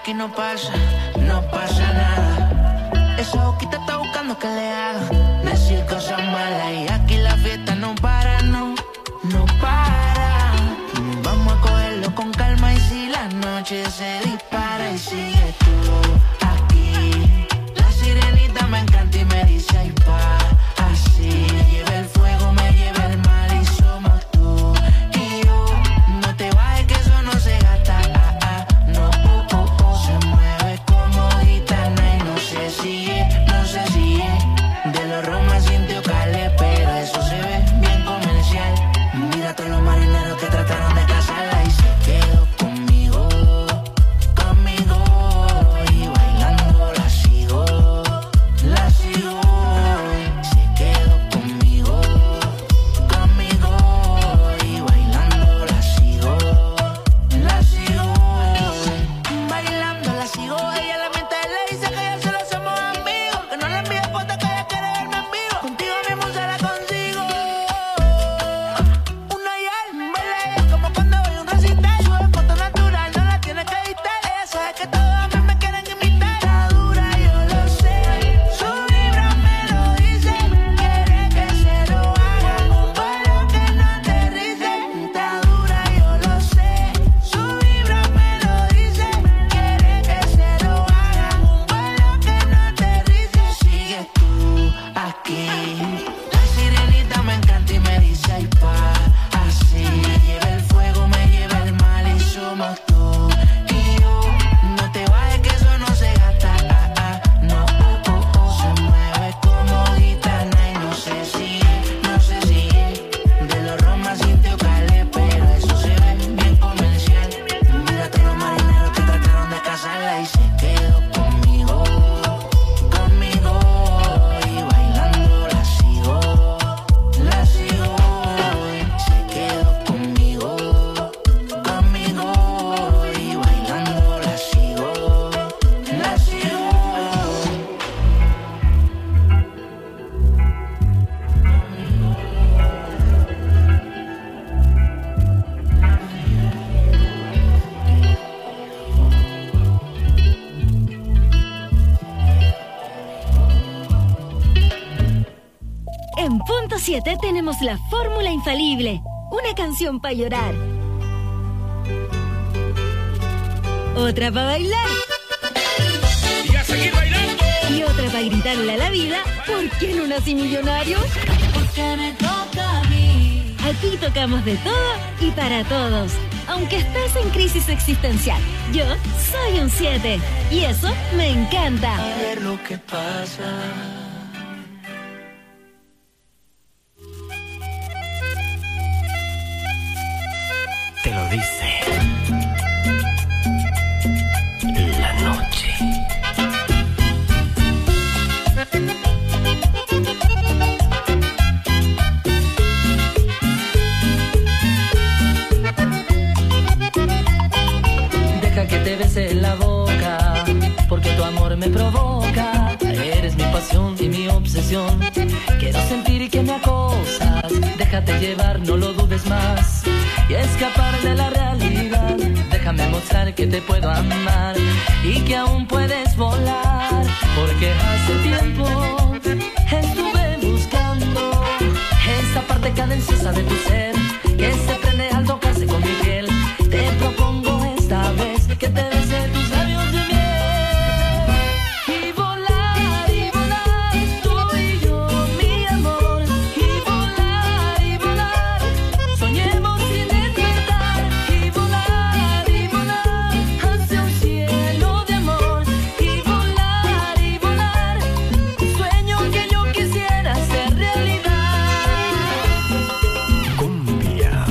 aquí no pasa nada. Esa boquita está buscando que le haga decir cosas malas y aquí la fiesta no para, no para. Vamos a cogerlo con calma y si la noche se dispara y sigue tú aquí. La sirenita me encanta y me dice ay pa, así. Lleva el fuego, me lleva el mal y somos tú y yo. No te bajes que eso no se gasta, no, Se mueve como gitana y no sé si es de los Roma Cintia o Calais, pero eso se ve bien comercial. Mira a todos los marineros que trataron de casarla y se quedó conmigo y bailando la sigo. Se quedó conmigo y bailando la sigo. Bailando la sigo, ella la mente le dice que ya solo somos amigos, que no le envíe fotos que ella quiere verme en vivo. Contigo mismo se la consigo. Una y al baile como cuando voy a un recital. Sube foto natural, no la tienes que editar. Ella sabe que todos a mí me quieren imitar. Está dura, yo lo sé. Su vibra me lo dice. Quiere que se lo hagan un vuelo que no aterrice. Está dura, yo lo sé. Su vibra me lo dice. Quiere que se lo hagan un vuelo que no aterrice. Sigues tú aquí. La sirenita me encanta y me dice ay pa, así. Lleva el fuego, me lleva el mal y somos tú y yo. No te bajes que eso no se gasta, no, Se mueve como gitana y no sé si es de los Roma Cintia o Calais, pero eso se ve bien comercial. Mira a todos los marineros que trataron de casarla y se quedó conmigo y bailando la sigo. Se quedó conmigo y bailando la sigo. En Punto 7 tenemos la fórmula infalible. Una canción para llorar. Otra para bailar. Y a seguir bailando. Y otra para gritarle a la vida, ¿por qué no nací millonario? Porque me toca a mí. Aquí tocamos de todo y para todos. Aunque estés en crisis existencial, yo soy un 7. Y eso me encanta. A ver lo que pasa. Te lo dice la noche. Deja que te bese la boca, porque tu amor me provoca. Eres mi pasión y mi obsesión. Quiero sentir que me acosas. Déjate llevar, no lo dudes más. Y escapar de la realidad. Déjame mostrar que te puedo amar y que aún puedes volar. Porque hace tiempo estuve buscando esa parte cadenciosa de tu ser que se prende al tocarse con mi piel. Te propongo esta vez que te bese tus labios de miel. Y volar, tú y yo, mi amor. Y volar, soñemos sin despertar. Y volar, hacia un cielo de amor. Y volar, un sueño que yo quisiera hacer realidad. Cumbia.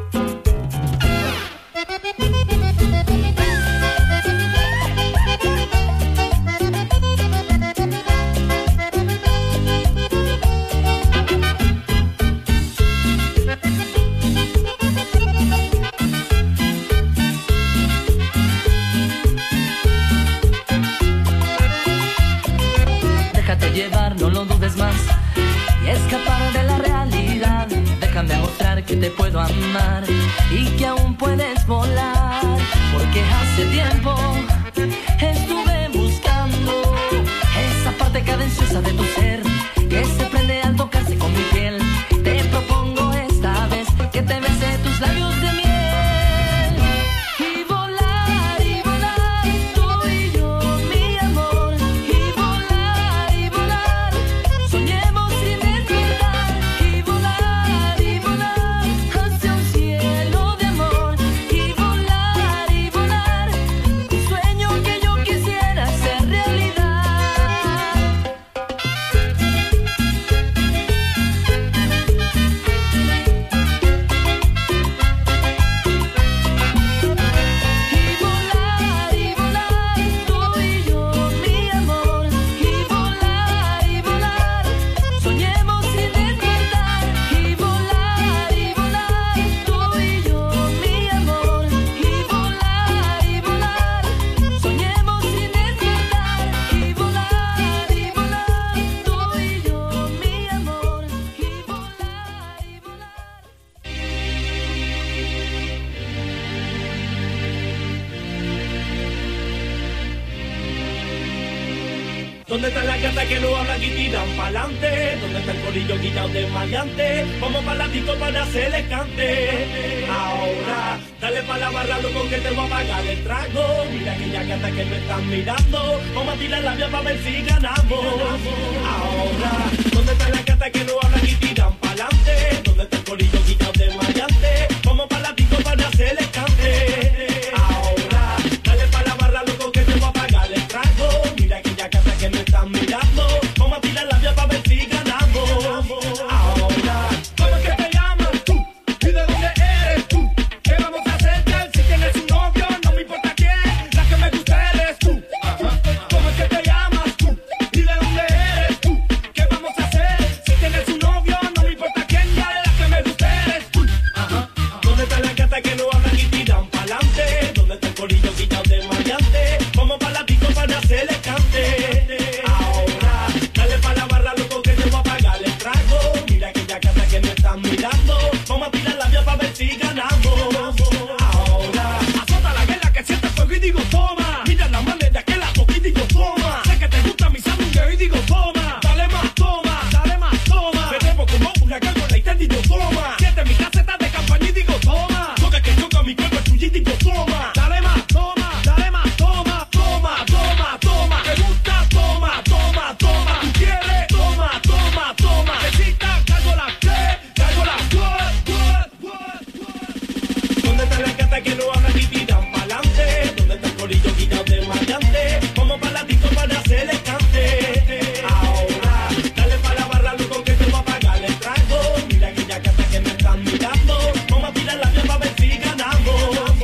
Déjate llevar, no lo dudes más. Y escapar de la realidad. Déjame mostrar que te puedo amar y que aún puedes volar. porque hace tiempo estuve buscando esa parte cadenciosa de tu ser que se prende al tocarse con mi piel. Te propongo esta vez que te bese tus labios de miel y volar, tú y yo, mi amor, y volar, soñemos sin despertar y volar hacia un cielo de amor y volar, un sueño que yo quisiera hacer realidad. Y volar, tú y yo, mi amor, y volar, soñemos sin despertar y volar, tú y yo, mi amor, y volar, soñemos sin despertar y volar, tú y yo, mi amor, y volar. ¿Dónde está la gata que no hablan y tiran pa'lante? ¿Dónde está el colillo quitado de maleante? Vamos para la disco para hacerle cante. Ahora, dale pa' la barra, loco, que te voy a pagar el trago. Mira aquella gata que me están mirando. Vamos a tirar la vía para ver si ganamos. Ahora, ¿dónde está la gata que no hablan y tiran pa'lante? ¿Dónde está el colillo quitado de maleante? Vamos para la disco para hacerle cante. Ahora, dale pa' la barra, loco, que te voy a pagar el trago. Mira aquella gata que me están mirando. Vamos a tirar la vía para ver si ganamos. Ahora, ¿cómo es que te llamas tú? ¿Y de dónde eres tú? ¿Qué vamos a hacer tal si tienes un novio? No me importa quién, la que me gusta eres tú. ¿Cómo es que te llamas tú? ¿Y de dónde eres tú? ¿Qué vamos a hacer si tienes un novio? No me importa quién, dale, la que me gusta eres tú. ¿Dónde está la gata que no hablan y tiran pa'lante? ¿Dónde está el colillo quitado de maleante? Vamos para la disco para hacerle cante. Ahora, dale pa' la barra, loco, que te voy a pagar el trago. Mira aquella gata que me están mirando. Vamos a tirar la vía para ver si ganamos. Ahora, azota la guerra que siente fuego y digo toma. Mira la manera que la toqué y digo toma. Sé que te gusta mi sándwich y digo toma. Dale más toma, dale más toma. Me debo como una gárgola y te digo toma. Siente mi caseta de campaña y digo toma. Toca que choca mi cuerpo tuyo y digo toma. Dale más toma, dale más toma. Toma, toma, toma. Te gusta, toma, toma, toma. Tú quieres, toma, toma, toma. Necesitas gárgola, ¿qué? Gárgola, what? ¿Dónde está la gata que no hablan y tiran pa'lante? ¿Dónde está el colillo quitado de maleante? Vamos para la disco para hacerle cante. Ahora, dale pa' la barra, loco, que te voy a pagar el trago. Mira aquella gata que me están mirando. Vamos a tirar la vía para ver si ganamos.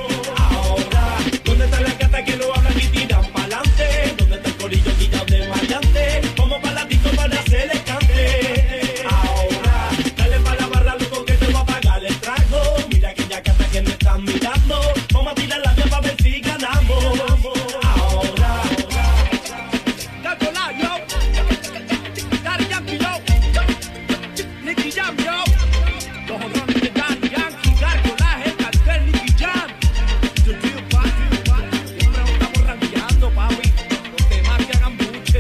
Ahora, ¿dónde está la gata que no hablan y tiran pa'lante? ¿Dónde está el colillo quitado de maleante? Vamos para la disco para hacerle cante. Ahora, dale pa' la barra, loco, que te voy a pagar el trago. Mira aquella gata que me están mirando. Vamos a tirar la vía para ver si ganamos. Ahora, Gárgola, yo. Daddy Yankee, yo. Nicky Jam, yo. Los honrones de Daddy Yankee, Gárgola, el cartel, Nicky Jam. Yo digo, papi, siempre nos estamos ranqueando, papi. Los demás que hagan buche.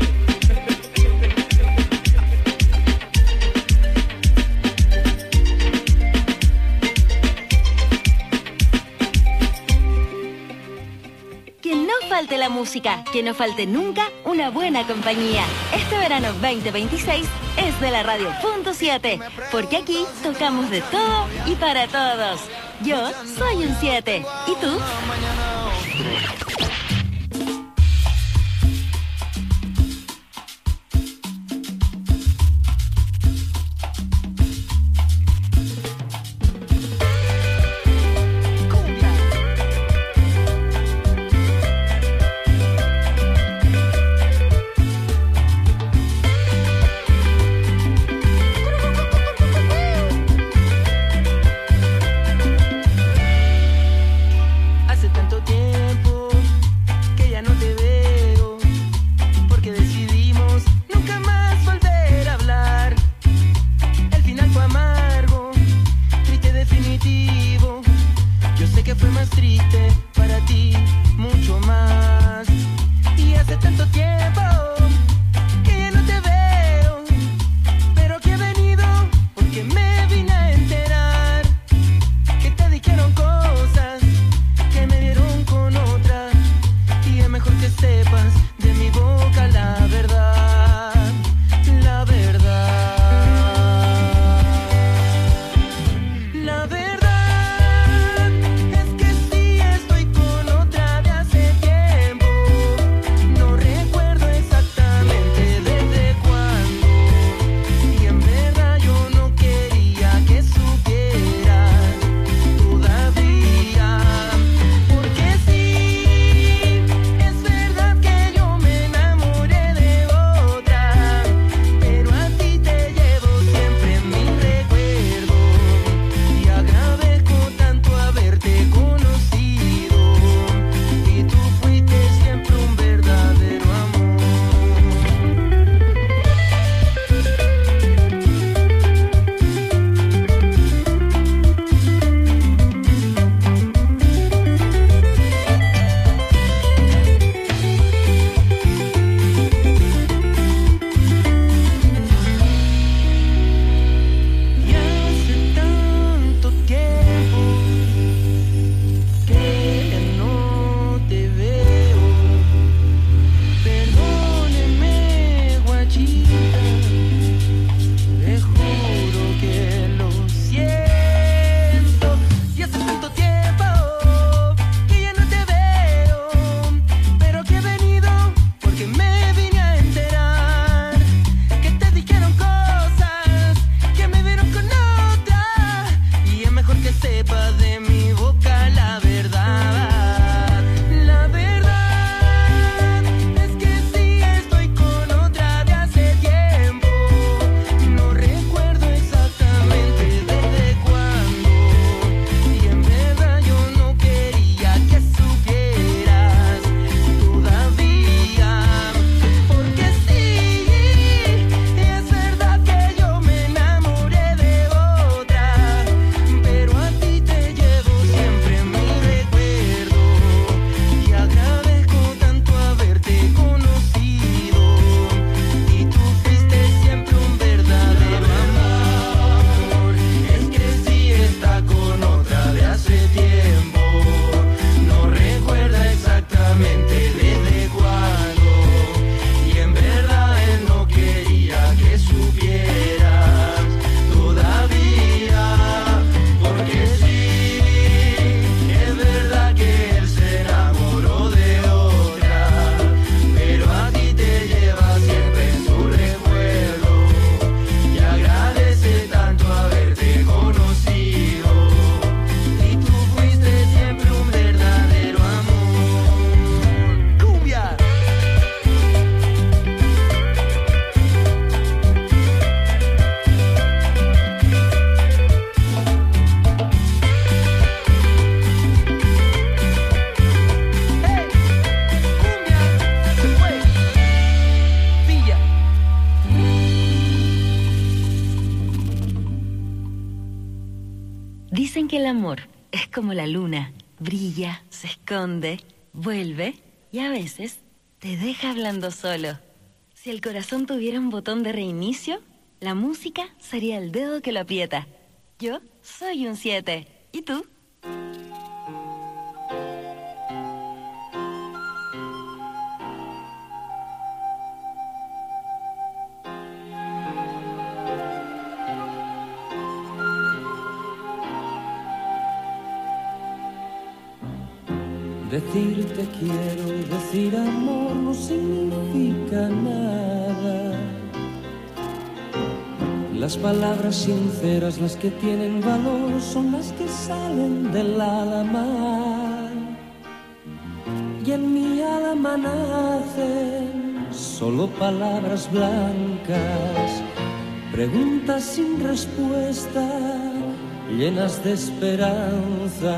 Que no falte la música, que no falte nunca una buena compañía. Este verano 2026 es de la Radio Punto 7, porque aquí tocamos de todo y para todos. Yo soy un 7, ¿y tú? Hace tanto tiempo Dicen que el amor es como la luna, brilla, se esconde, vuelve y a veces te deja hablando solo. Si el corazón tuviera un botón de reinicio, la música sería el dedo que lo aprieta. Yo soy un 7. ¿Y tú? Decir te quiero y decir amor no significa nada. Las palabras sinceras, las que tienen valor, son las que salen del alma. Y en mi alma nacen solo palabras blancas, preguntas sin respuesta, llenas de esperanza.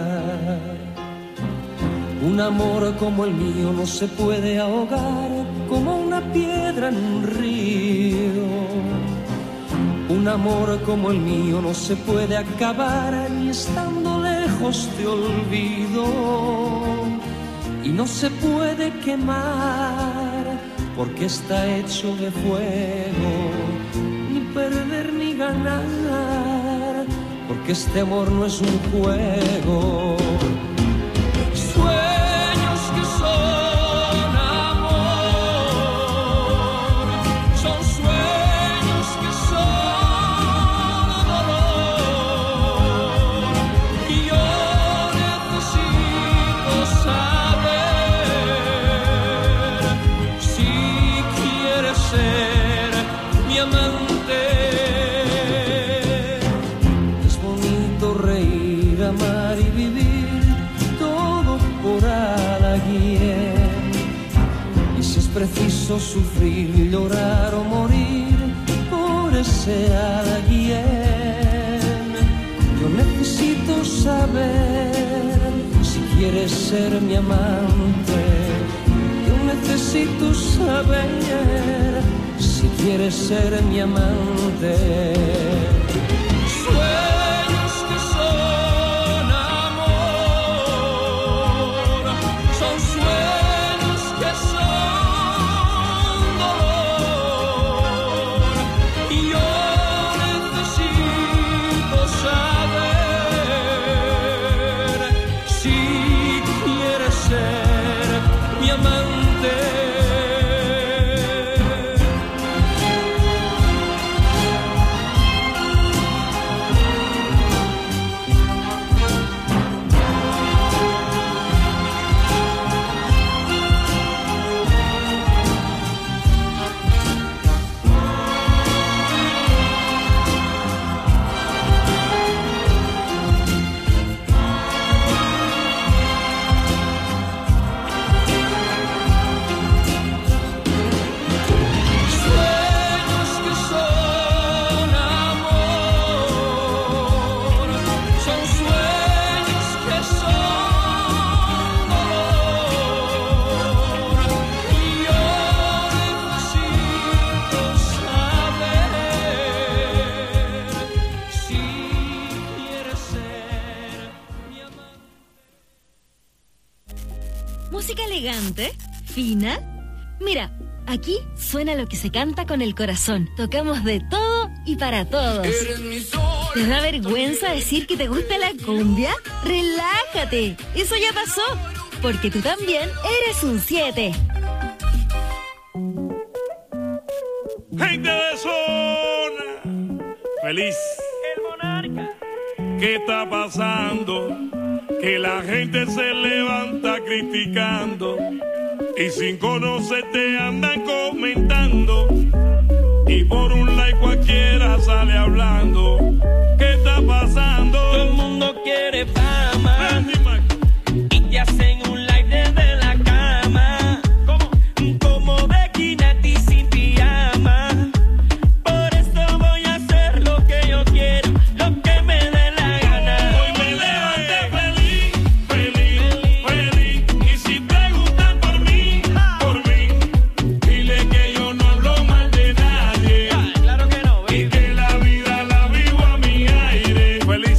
Un amor como el mío no se puede ahogar como una piedra en un río. Un amor como el mío no se puede acabar ni estando lejos te olvido. Y no se puede quemar porque está hecho de fuego. Ni perder ni ganar porque este amor no es un juego. Preciso sufrir, llorar o morir por ese alguien. Yo necesito saber si quieres ser mi amante. Yo necesito saber si quieres ser mi amante. Sueños que son amor, son sueños que son fina. Mira, aquí suena lo que se canta con el corazón. Tocamos de todo y para todos. ¿Te da vergüenza decir que te gusta la cumbia? Relájate, eso ya pasó, porque tú también eres un 7. Gente de zona, feliz. El monarca. ¿Qué está pasando? Que la gente se levanta criticando y sin conocerte andan comentando y por un like cualquiera sale hablando. ¿Qué está pasando? Todo el mundo quiere fama y te hacen un like desde la cama. ¿Cómo? Como Becky sin pijama. Por eso voy a hacer lo que yo quiero, lo que me dé la gana. Hoy me levanté feliz, feliz, feliz. Y si preguntan por mí, dile que yo no hablo mal de nadie. Claro que no, baby. Y que la vida la vivo a mi aire. Feliz.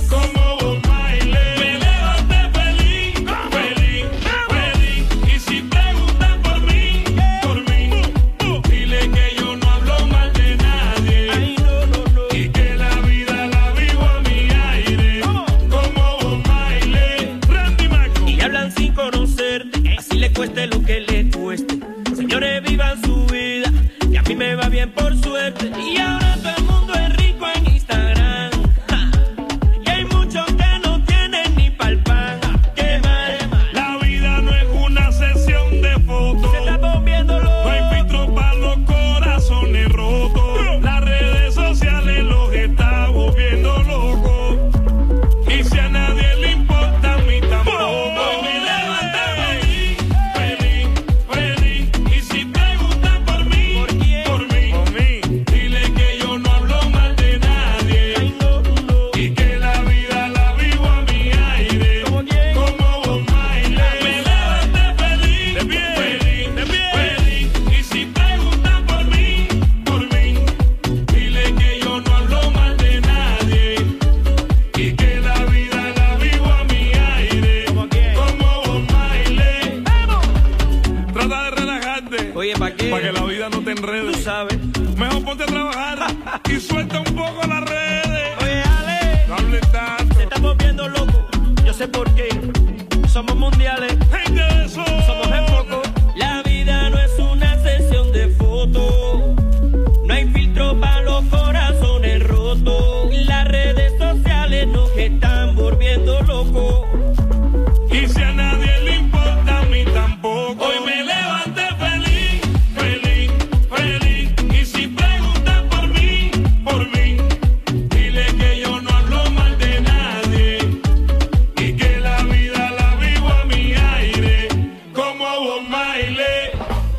volviendo locos. Yo sé por qué. Somos mundiales. Somos en foco. La vida no es una sesión de fotos. No hay filtro para los corazones rotos. Las redes sociales nos están volviendo locos. Y si a nadie le importa, a mí tampoco. Hoy me levanté feliz, feliz, feliz. Y si preguntan por mí, dile que yo no hablo mal de nadie. Y que la vida la vivo a mi aire, como Bob Marley.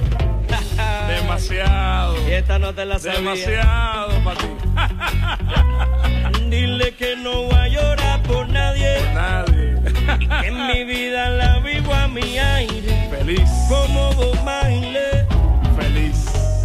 Demasiado. Y esta no te la sabía. Demasiado para ti. Dile que no voy a llorar por nadie. Por nadie. Y que en mi vida la vivo a mi aire. Feliz. Como Bob Marley. Feliz.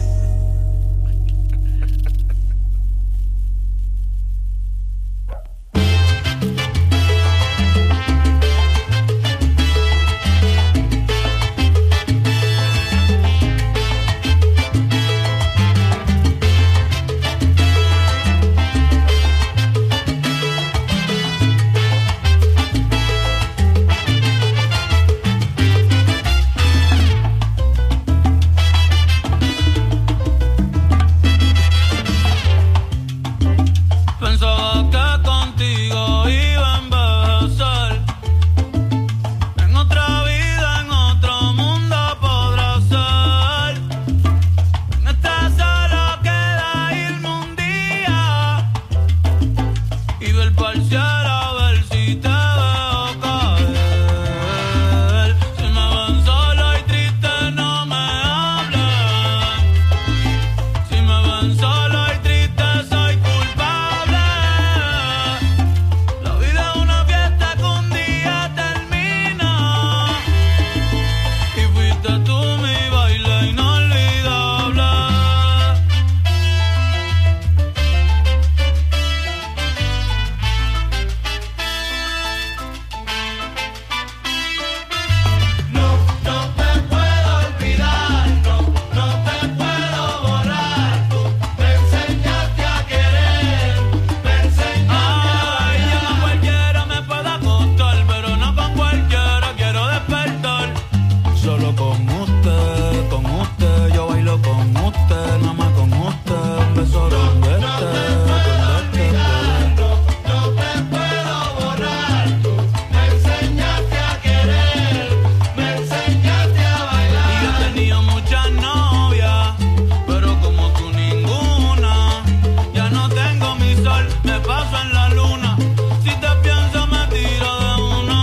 Pensaba que contigo iba a envejecer. En otra vida, en otro mundo podrá ser. En esta solo queda irme un día y ver pa'l cielo a ver si te veo caer. Si me ven solo y triste no me hablen. Si me ven solo y triste soy culpable. La vida es una fiesta que un día termina. Y fuiste tú mi baile inolvidable. No te puedo olvidar, no te puedo borrar. Tú me enseñaste a querer, me enseñaste a Ay, ya con cualquiera me puedo acostar, pero no con cualquiera quiero despertar. Solo con usted, yo bailo con usted, nada más con usted. Un beso donde esté, no te puedo borrar. Tú me enseñaste a querer, me enseñaste a bailar. Y yo he tenido muchas novias, pero como tú ninguna. Ya no tengo mi sol, me paso en la luna. Si te pienso me tiro de uno.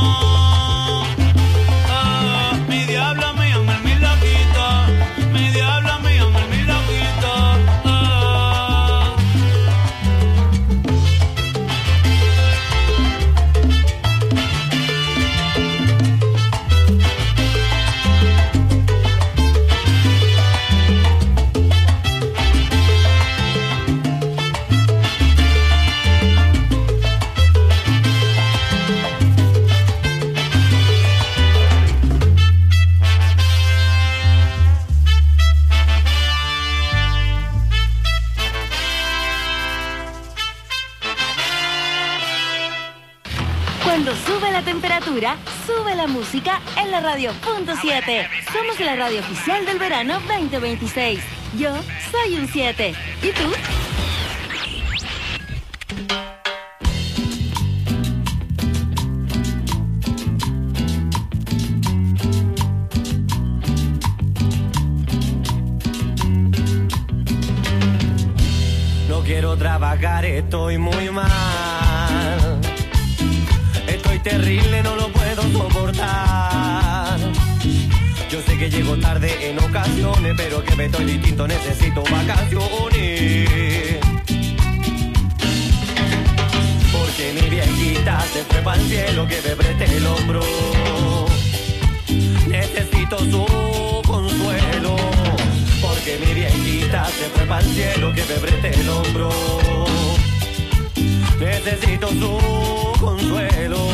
Mi diablo, mi ángel, mi loquita. Mi diablo, mi ángel, mi loquita. Cuando sube la temperatura, sube la música en la radio .7. Somos la radio oficial del verano 2026. Yo soy un 7. ¿Y tú? No quiero trabajar, estoy muy mal. Estoy terrible, no lo puedo soportar. Yo sé que llego tarde en ocasiones, pero que me estoy distinto, necesito vacaciones. Porque mi viejita se fue pa'l cielo, que me preste el hombro. Necesito su consuelo. Porque mi viejita se fue pa'l cielo, que me preste el hombro. Necesito su consuelo.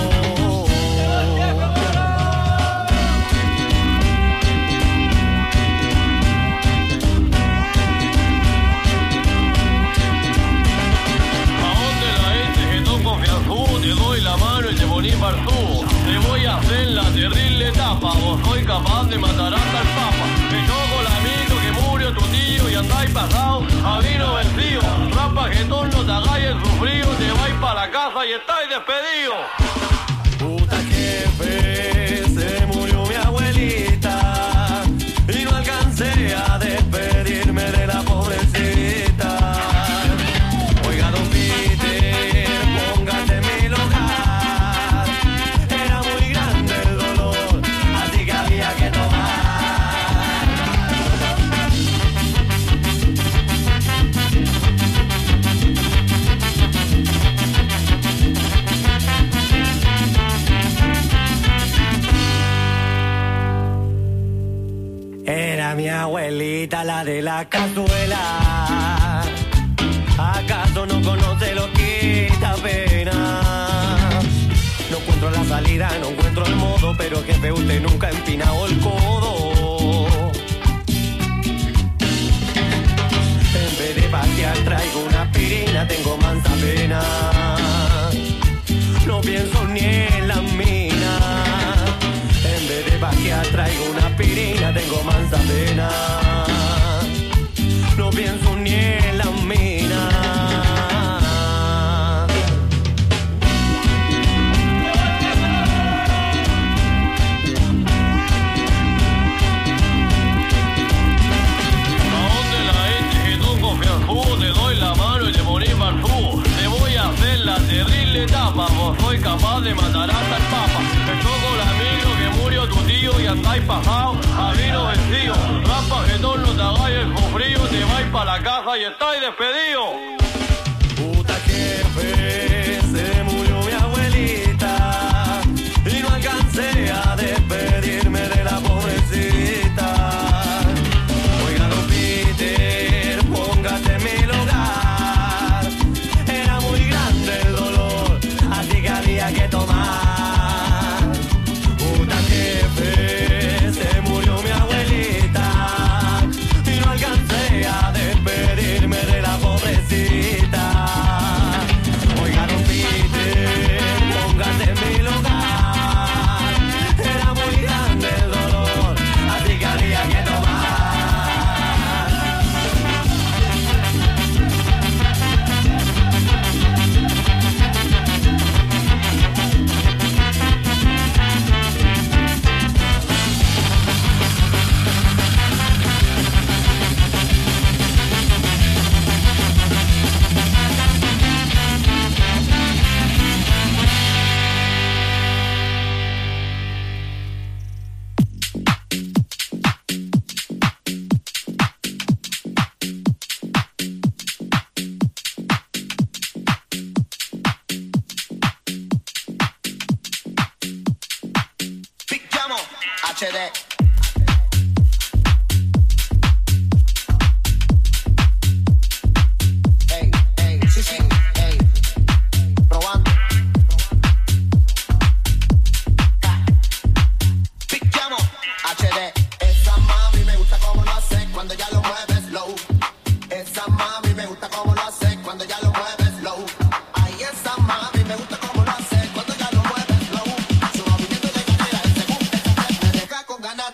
¿A dónde la gente que no confía en Julio? doy la mano y te ponís barzudo. Te voy a hacer la terrible etapa. Vos soy capaz de matar hasta el papa. Me tocó el amigo que murió tu tío y andáis pasado a vino vencido. Rampa que no te hagáis el sufrido. Te vais para la casa y estáis despedidos. Puta jefe, se murió mi abuelita y no alcancé a despedirme de la pobrecita. Oiga, don Peter, póngase en mi lugar. Era muy grande el dolor, así que había que tomar. Era mi abuelita la de la cazuela. ¿Acaso no conoce lo que esta pena? No encuentro la salida, no encuentro el modo, pero jefe, usted nunca ha empinado el codo. En vez de pasear traigo una aspirina, tengo mansa pena. No pienso ni en la mina. En vez de pasear traigo una aspirina, tengo mansa pena. No pienso ni en la mina. ¿A dónde la gente que tú confías tú? Te doy la mano y te morís barzudo. Te voy a hacer la terrible etapa. Vos soy capaz de matar hasta el papa. Me tocó el amigo que murió tu tío y andáis pasado a vino vencido. Rampa que no te hagáis el sufrido. Te vais para la casa y estáis despedidos. Puta jefe, se murió mi abuelita y no alcancé a despedirme de la pobrecita. Oiga, don Peter, póngase en mi lugar. Era muy grande el dolor, así que había que tomar. Puta jefe, se murió mi abuelita y no alcancé a despedirme de la pobrecita. Oiga, don Peter, póngase en mi lugar. Era muy grande el dolor, así que había que tomar. Picchiamo HD. Ey, ey, sí, sí, ey. Probando. Picchiamo HD. Esa mami me gusta como lo hace cuando ya lo mueves slow. Esa mami me gusta como lo hace cuando ya lo mueves slow. Ay, esa mami me gusta como lo hace cuando ya lo mueves slow. Su movimiento de cadera es según esa me deja con ganas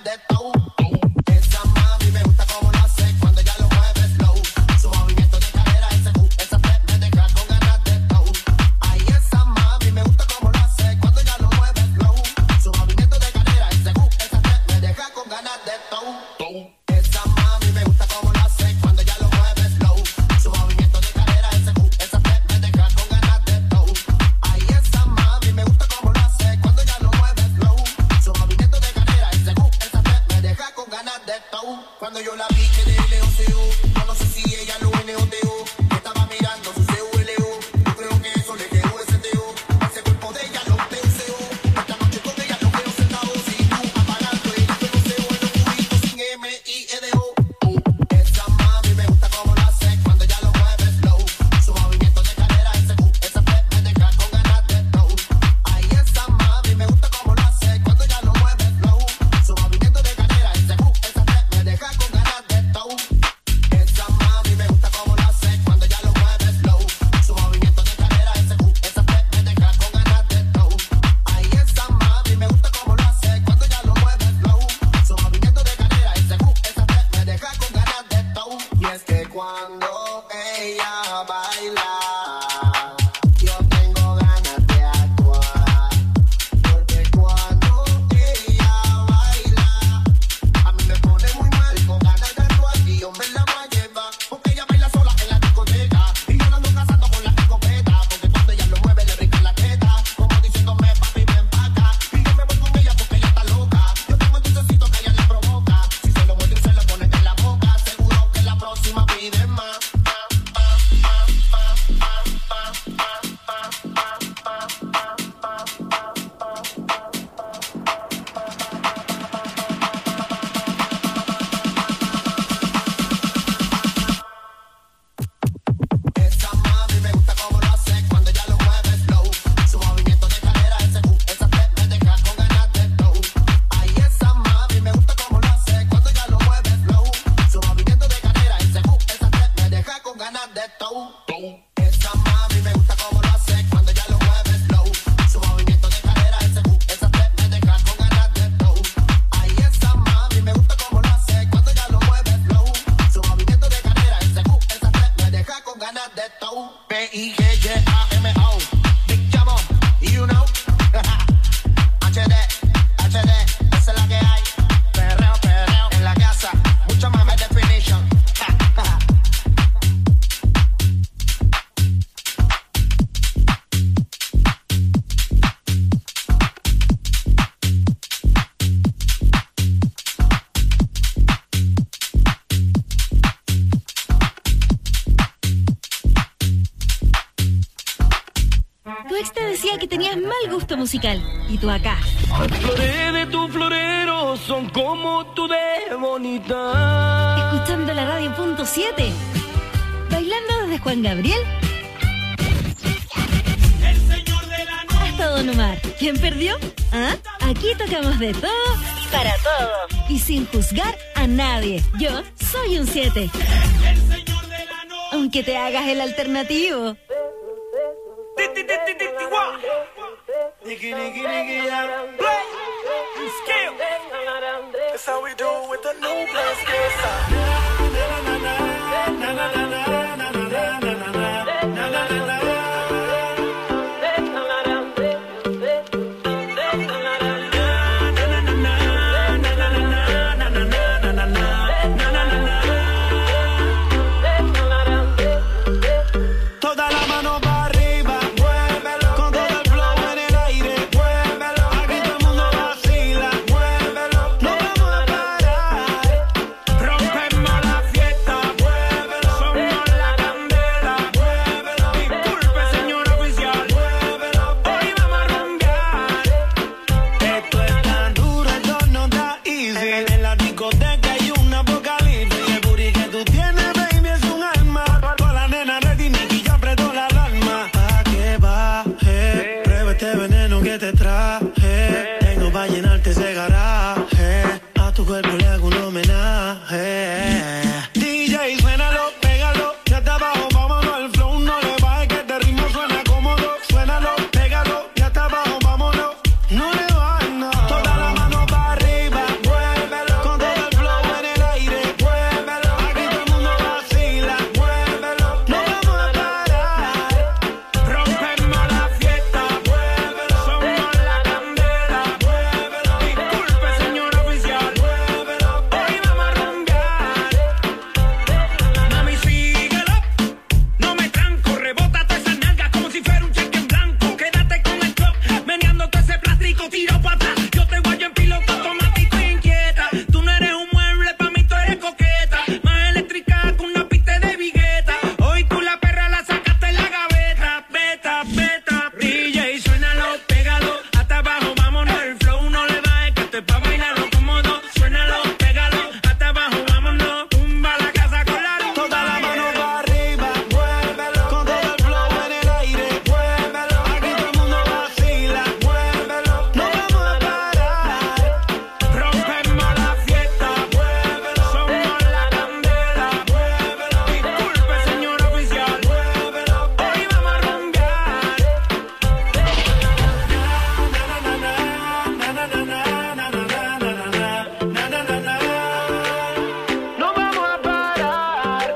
mal gusto musical. Y tú acá. Las flores de tu florero son como tú de bonita. Escuchando la radio .7. Bailando desde Juan Gabriel hasta Don Omar. ¿Quién perdió? ¿Ah? Aquí tocamos de todo para todos y sin juzgar a nadie. Yo soy un 7. Aunque te hagas el alternativo. That's how we do it with the new Toda la mano para arriba, muévelo, con todo el flow en el aire, muévelo, aquí todo el mundo vacila, muévelo, no vamos a parar, rompemos la fiesta, muévelo, somos la candela, muévelo, disculpe señor oficial, muévelo, hoy vamos a rumbear, esto es tan duro, esto no está easy, en la discoteca hay un apocalipsis, y el booty que tú tienes, baby, es un alma, con la nena ready, Nicky, yo aprieto la alarma, pa' que baje, prueba este veneno que te traje, tengo pa' llenarte ese garaje, a tu cuerpo le hago un homenaje, DJ, suénalo, pégalo, ya está abajo, vámonos al flow, no le bajes que este ritmo suena cómodo, suénalo, pégalo, ya está abajo, vámonos, no le bajes, no, toda la mano para arriba, muévelo, con todo el flow en el aire, muévelo, aquí todo el mundo vacila, muévelo, no vamos a parar, rompemos la fiesta, muévelo, somos la candela, muévelo, disculpe señor oficial, muévelo, hoy vamos a rumbear, mami síguelo, no me tranco, rebótate esa nalga como si fuera un cheque en blanco, quédate con el club, meneando todo ese plástico, tiro para atrás, yo te guayo en piloto automático e inquieta, tú no eres un mueble, pa' mí tú eres coqueta, más eléctrica que una pista de vigueta, hoy tú la perra la sacaste en la gaveta, beta, beta, DJ, suénalo, pégalo, hasta abajo, vámonos, el flow no le bajes, que esto es pa' bailarlo cómodo, suénalo, pégalo, hasta abajo, vámonos, tumba la casa con la luz, toda la mano para arriba, muévelo, con todo el flow en el aire, muévelo, aquí todo el mundo vacila, muévelo, no vamos a parar, rompemos la fiesta, muévelo, somos la candela, muévelo, disculpe señor oficial, muévelo, hoy vamos a rumbear, no vamos a parar,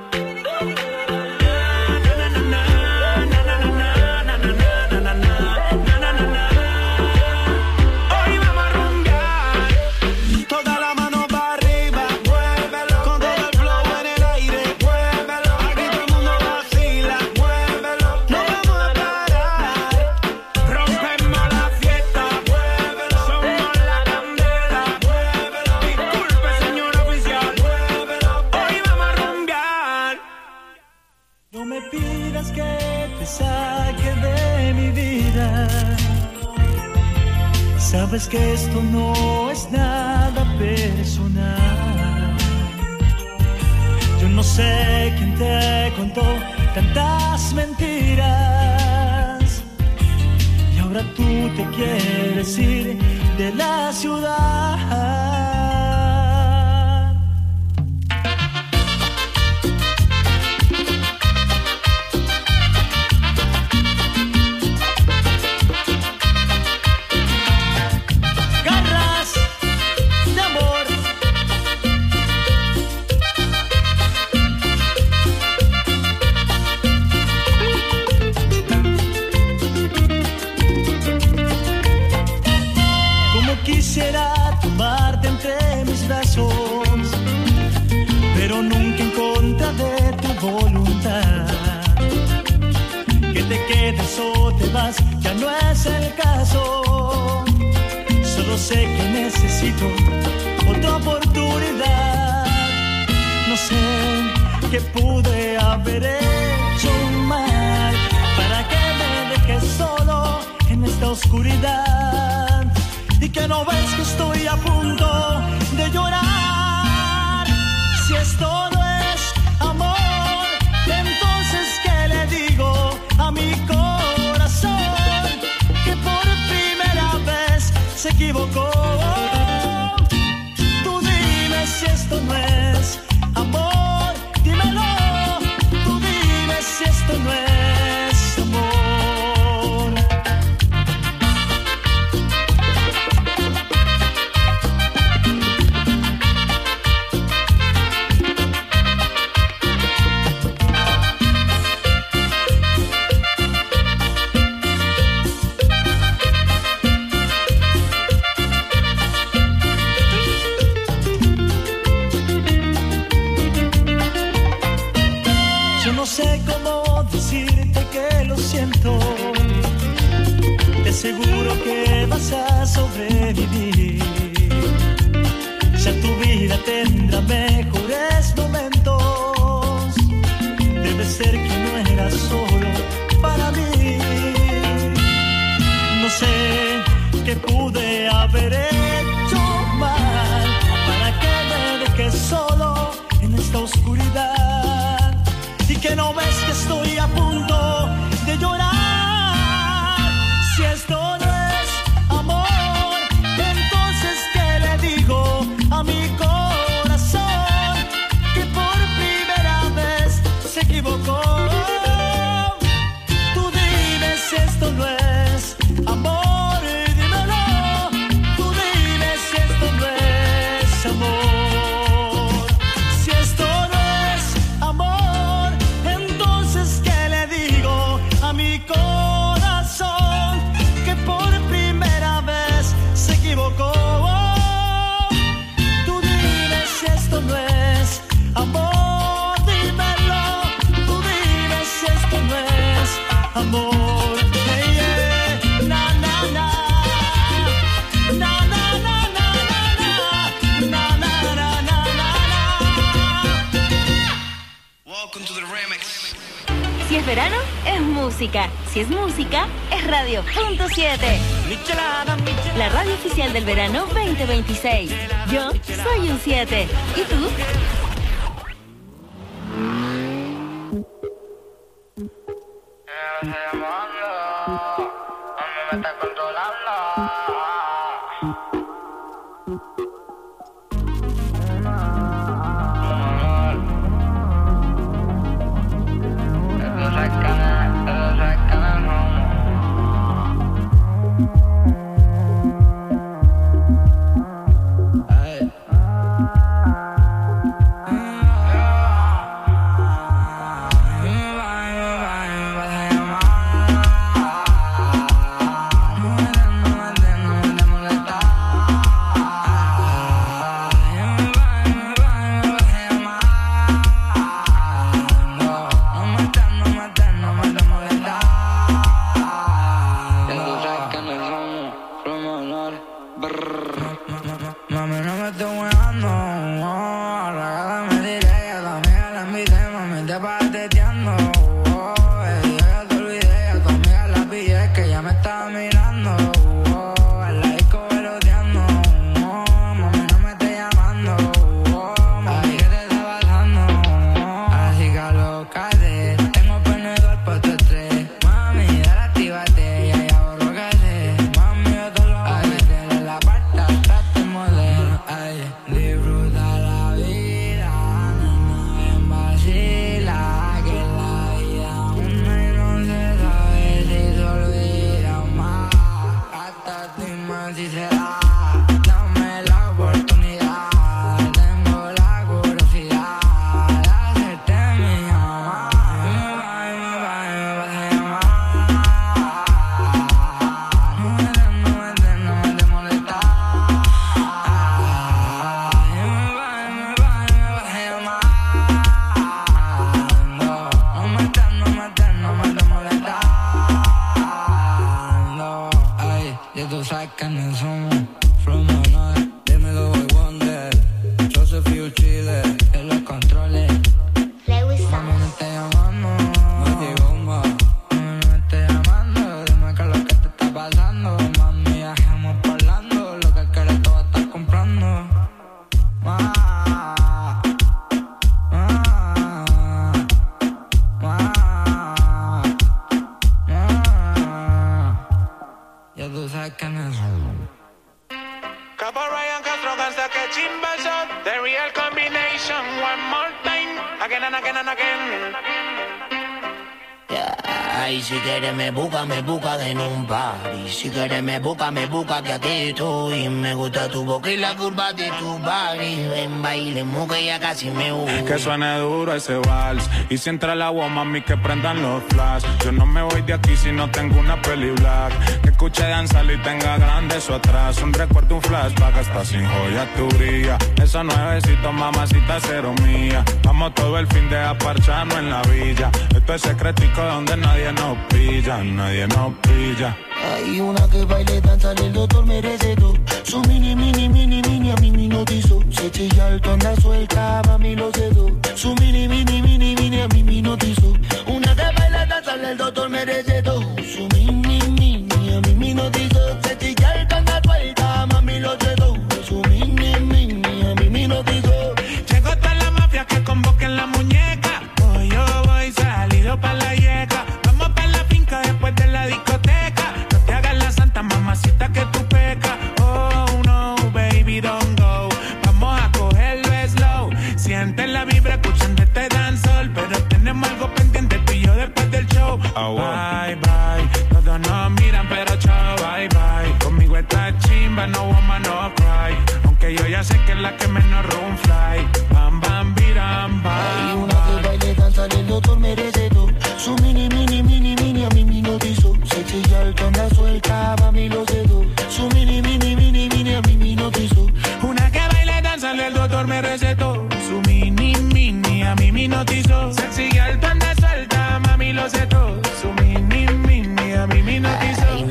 hoy vamos a rumbear, toda la mano para arriba, muévelo, con todo el flow en el aire, muévelo, aquí todo el mundo vacila, muévelo, no vamos a parar, rompemos la fiesta, muévelo, somos la candela, muévelo, disculpe señor oficial, muévelo, hoy vamos a rumbear. No me pidas que te saque de mi vida. Sabes que esto no es nada personal. Yo no sé quién te contó tantas mentiras. Y ahora tú te quieres ir de la ciudad. Garras de amor. Como quisiera tomarte entre mis brazos, pero nunca en contra de tu voluntad. Que te quedes o te vas, ya no es el caso. Solo sé que necesito otra oportunidad. No sé qué pude haber hecho mal para que me dejes solo en esta oscuridad y que no ves que estoy a punto de llorar. Si esto no es amor, entonces ¿qué le digo a mi corazón que por primera vez se equivocó? Tú dime si esto no es amor, dímelo. Tú dime si esto no es amor. No sé cómo decirte que lo siento. Te aseguro que vas a sobrevivir. Ya tu vida tendrá mejores momentos. Debe ser que no eras solo para mí. No sé qué pude haber hecho mal para que me dejes solo en esta oscuridad. Y que no ves que estoy a punto de llorar. Si esto no es amor, entonces ¿qué le digo a mi corazón que por primera vez se equivocó? Tú dime si esto no es amor, dímelo. Tú dime si esto no es amor. Mi corazón que por primera vez se equivocó. Tú dime si esto no es amor, dímelo. Tú dime si esto no es amor. Hey, yeah. Na, na, na. Na, na, na, na, na, na, na, na, na, na. Welcome to the remix. Si es verano, es música. Si es música, es Radio Punto 7. La radio oficial del verano 2026. Yo soy un 7. ¿Y tú? Pasando Mami, viajamos parlando. Lo que quieres tú estás comprando. Ya tú sabes que no es. Capo Ryan Castro, gangsta que chimba son. The real combination, one more time. Again and again and again. Ay, si quieres me busca en un party. Si quieres me busca que aquí estoy. Me gusta tu boca y la curva de tu body. Ven, bailemos que ya casi me voy. Que suene duro ese vals. Y si entra el agua, mami, que prendan los flash. Yo no me voy de aquí si no tengo una peli black. Que escuche danzar y tenga grande eso atrás. Un recuerdo, un flashback, hasta sin joya tu brilla. Esos nuevecitos, mamacita, cero mía. Vamos todo el fin de aparcharnos en la villa. Esto es secretico donde nadie nos pilla, nadie nos pilla. Hay una que baile, danza, el doctor me recetó. Su mini, a mí me notizó. Se chilla alto, anda suelta, mami lo cedo. Su mini, a mí me notizó. Una que baila, danza, el doctor me recetó. Su mini, a mí me notizó. Se chilla alto, anda suelta, mami lo cedo. Su mini, a mí me notizó. Llegó toda la mafia que convoquen la muñeca. Hoy yo voy salido pa' la yeca. Vamos pa' la finca después de la discoteca. No te hagas la santa mamacita que tú pecas. Oh no, baby, don't go. Vamos a cogerlo slow. Siente la vibra escuchando este dancehall. Pero tenemos algo pendiente tú y yo después del show. Bye, bye. Todos nos miran pero chao, bye, bye. Conmigo está chimba, no woman, no cry. Aunque yo ya sé que es la que menos room fly. Bam, bam, biram, bam. Hay una que baile, danza, el doctor me recetó. Su mini, a mí me notizó. Se chilla alto, anda suelta, mami lo cedo. Su mini, a mí me notizó. Una que baile, danza, el doctor me recetó. Su mini, a mí me notizó. Sexy alto, anda suelta, mami lo cedo. Su mini, a mí me notizó. Ay,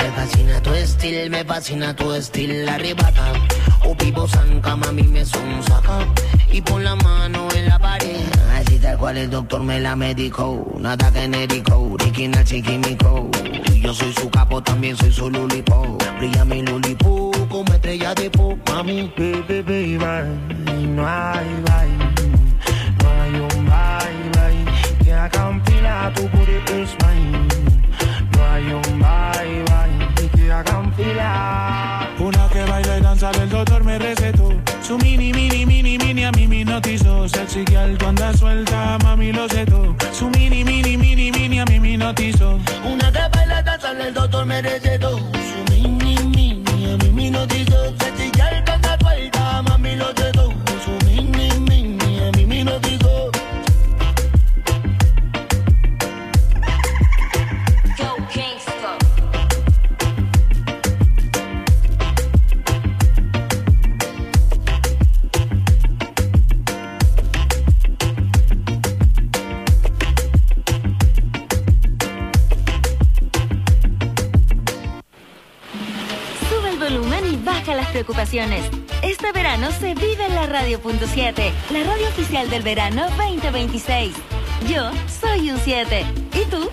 me fascina tu estilo, arrebata. O vivo zanca, mami me son saca. Y pon la mano en la pared. Así tal cual el doctor me la medicó. Nada genérico, original chiquímico. Yo soy su capo, también soy su lulipo. Brilla mi lulipo como estrella de pop. Mami, baby, no hay bye. No hay un bye. Que haga un fila, tu booty is mine. No hay un bye. Que haga un fila. Una que baila y danza, el doctor me recetó. Su mini, a mí me notizó. Sexy que alto anda suelta, mami lo cedo. Su mini, a mí me notizó. Una que baila, danza, el doctor me recetó. Su mini, a mí me notizó. Sexy que alto anda suelta, mami lo cedo. Su mini, a mí me notizó. Go Kingston. Baja las preocupaciones. Este verano se vive en la Radio.7, la radio oficial del verano 2026. Yo soy un 7. ¿Y tú?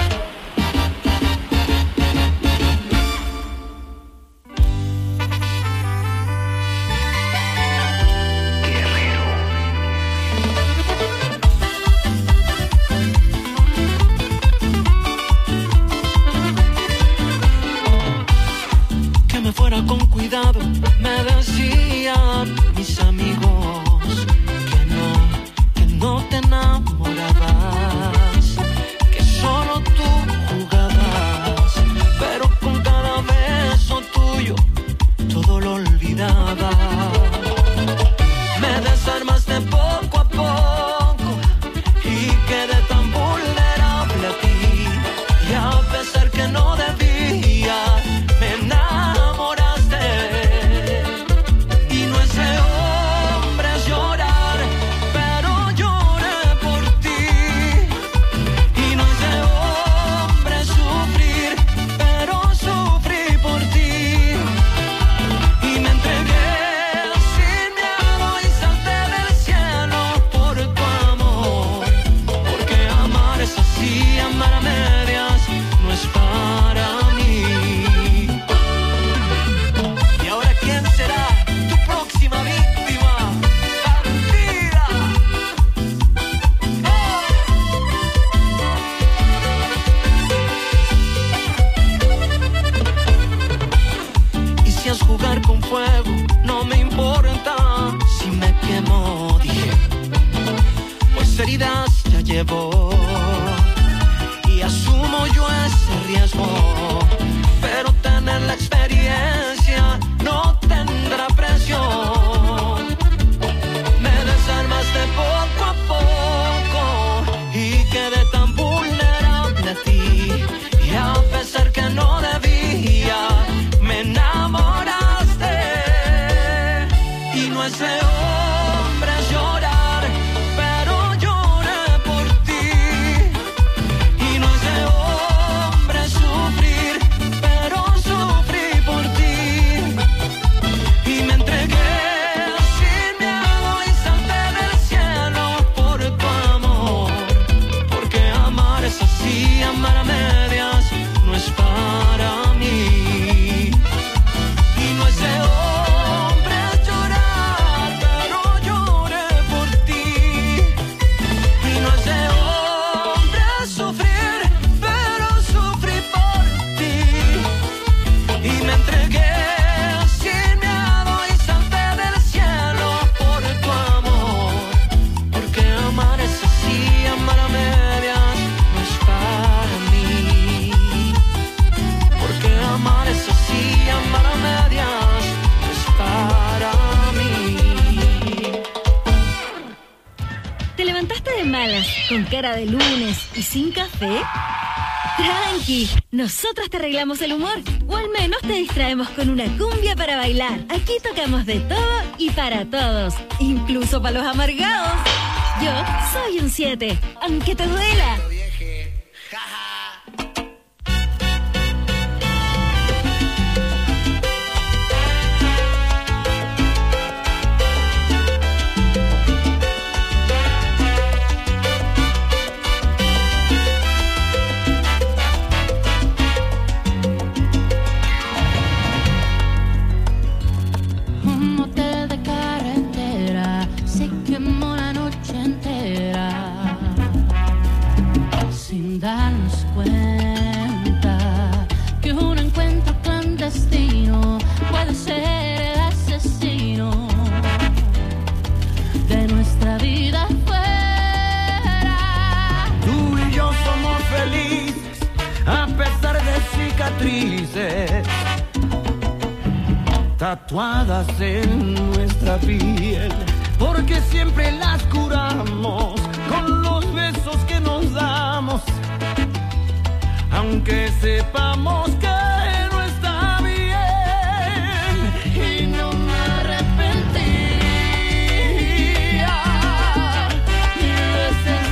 Fuera con cuidado, me decían mis amigos que no te enamorabas, que solo tú jugabas, pero con cada beso tuyo todo lo olvidaba. Me desarmaste poco a poco y quedé tan vulnerable a ti, y a pesar que no debía, me enamoraste. Y no ese hombre fuego, no me importa si me quemo, dije, pues heridas ya llevo y asumo yo ese riesgo, pero tener la experiencia no tendrá precio. Me desarmaste poco a poco y quedé tan vulnerable a ti, y a pesar que no debía, me enamoraste. Y no es de hombres llorar, pero lloré por ti. Y no es de hombres sufrir, pero sufrí por ti. Y me entregué sin miedo y salté del cielo por tu amor, porque amar es así, amar a medias no es para mí. Y no es de hombres llorar, pero lloré por ti. Y no es de hombres sufrir, pero sufrí por ti. Y me entregué sin miedo y salté del cielo por tu amor, porque amar es así, amar a medias no es para mí. Porque amar es así, amar a medias no es para mí. ¿Te levantaste de malas, con cara de lunes y sin café? Tranqui, nosotras te arreglamos el humor, o al menos te distraemos con una cumbia para bailar. Aquí tocamos de todo y para todos, incluso para los amargados. Yo soy un 7, aunque te duela. Un motel de carretera se quemó la noche entera, sin darnos cuenta que un encuentro clandestino puede ser el asesino de nuestra vida fuera. Tú y yo somos felices a pesar de cicatrices tatuadas en nuestra piel, porque siempre las curamos con los besos que nos damos, aunque sepamos que no está bien. Y no me arrepentiría, mil veces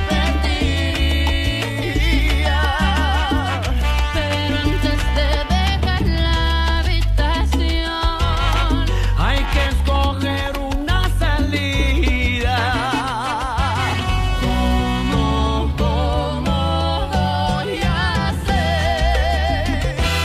repetiría, Pero antes de dejar la habitación, hay que escoger una salida. ¿Cómo voy a hacer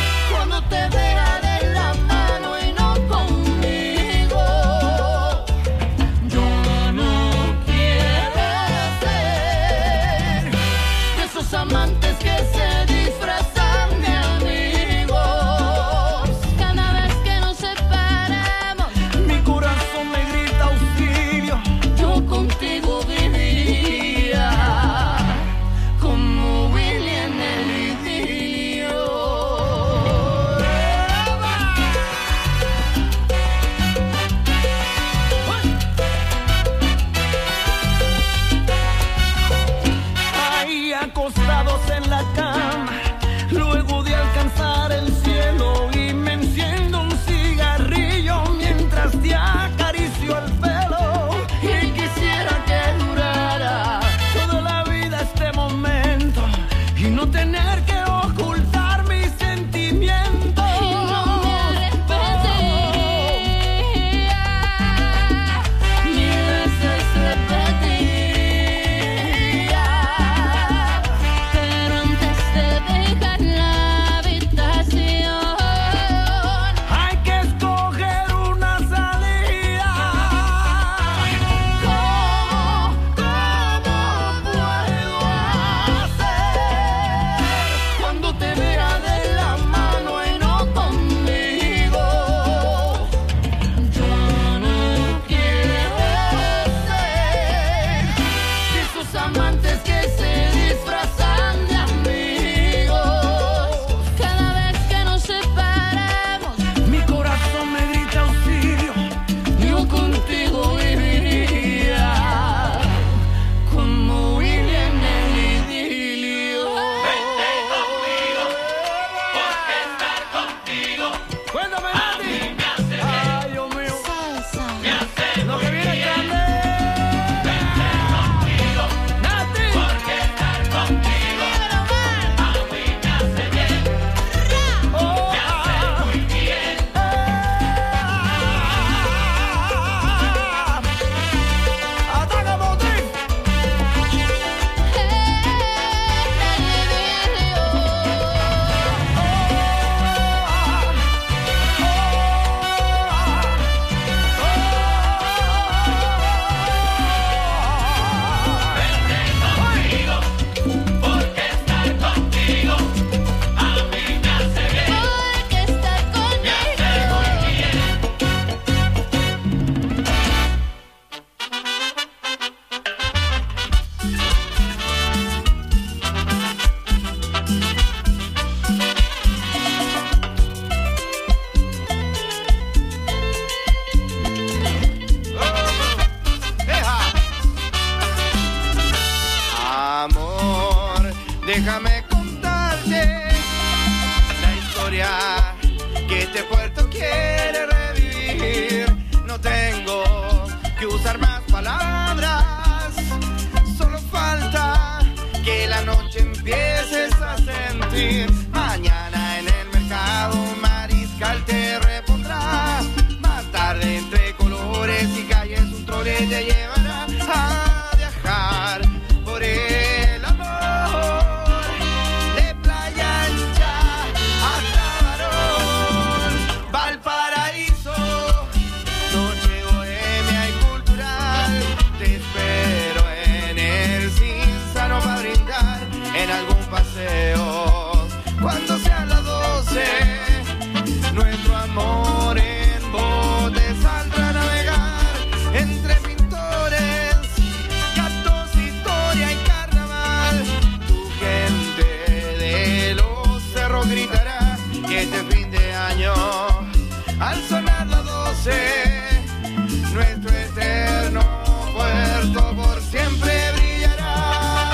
déjame contarte la historia que este puerto quiere revivir. No tengo que usar más palabras, solo falta que la noche empieces a sentir. Mañana en el mercado un mariscal te repondrá. Más tarde entre colores y calles un trole te llevará a viajar por el amor. De Playa Ancha hasta Barón, Valparaíso, noche bohemia y cultural. Te espero en el Cinzano para brindar en algún paseo. Cuando sean las 12, nuestro amor en bote saldrá a navegar entre pintores, gatos, historia y carnaval. Tu gente de los cerros gritará que este fin de año, al sonar las 12, nuestro eterno puerto por siempre brillará.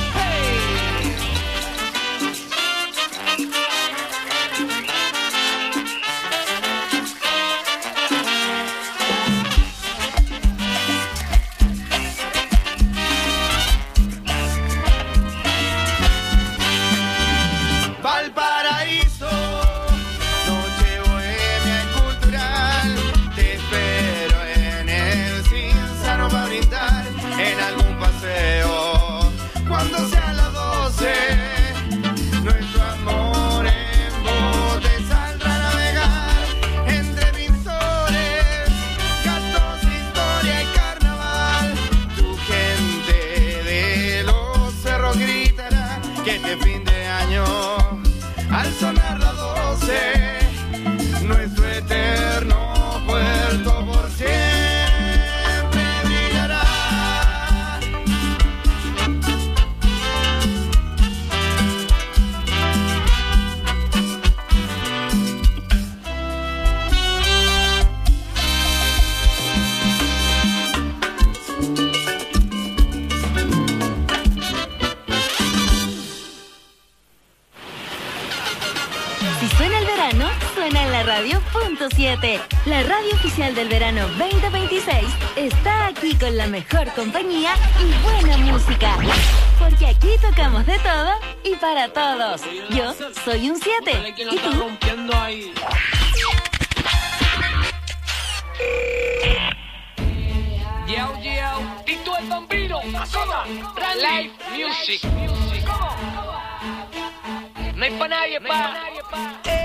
Valparaíso, noche bohemia y cultural. Te espero en el Cinzano para brindar en algún paseo. Cuando sean las 12, nuestro amor en bote saldrá a navegar entre pintores, gatos, historia y carnaval. Tu gente de los cerros gritará que este fin de año, al sonar las 12, nuestro eterno puerto por siempre brillará. Si suena el verano, suena en la radio .7. La radio oficial del verano 2026 está aquí con la mejor compañía y buena música. Porque aquí tocamos de todo y para todos. Yo soy un 7. ¿Y tú? Yo, Tito el Bambino, Live Music. No hay pa' nadie, pa'.